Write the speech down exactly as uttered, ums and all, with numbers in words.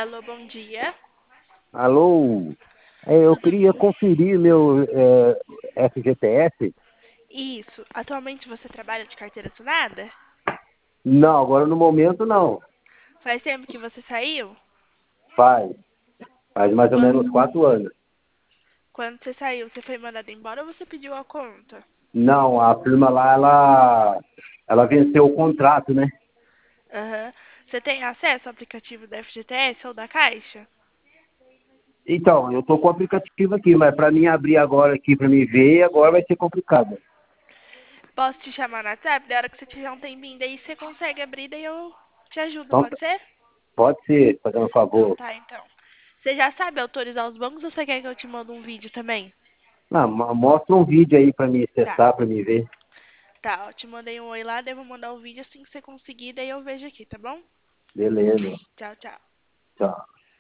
Alô, bom dia. Alô, é, eu Tudo... queria conferir meu é, F G T S. Isso. Atualmente você trabalha de carteira assinada? Não, agora no momento não. Faz tempo que você saiu? Faz, faz mais ou Quando, menos quatro anos. quando você saiu, você foi mandado embora ou você pediu a conta? Não, a firma lá, ela, ela venceu o contrato, né? Aham. Você tem acesso ao aplicativo da F G T S ou da Caixa? Então, eu tô com o aplicativo aqui, mas para mim abrir agora aqui para me ver, agora vai ser complicado. Posso te chamar no WhatsApp? Da hora que você tiver um tempinho, daí você consegue abrir, daí eu te ajudo, Então, pode ser? pode ser, fazendo um Então favor. tá, então. Você já sabe autorizar os bancos ou você quer que eu te mande um vídeo também? Não, mo- mostra um vídeo aí para me Tá. acessar, para me ver. Tá, eu te mandei um oi lá, daí eu vou mandar o vídeo assim que você conseguir, daí eu vejo aqui, tá bom? Beleza, Tchau, tchau. tchau.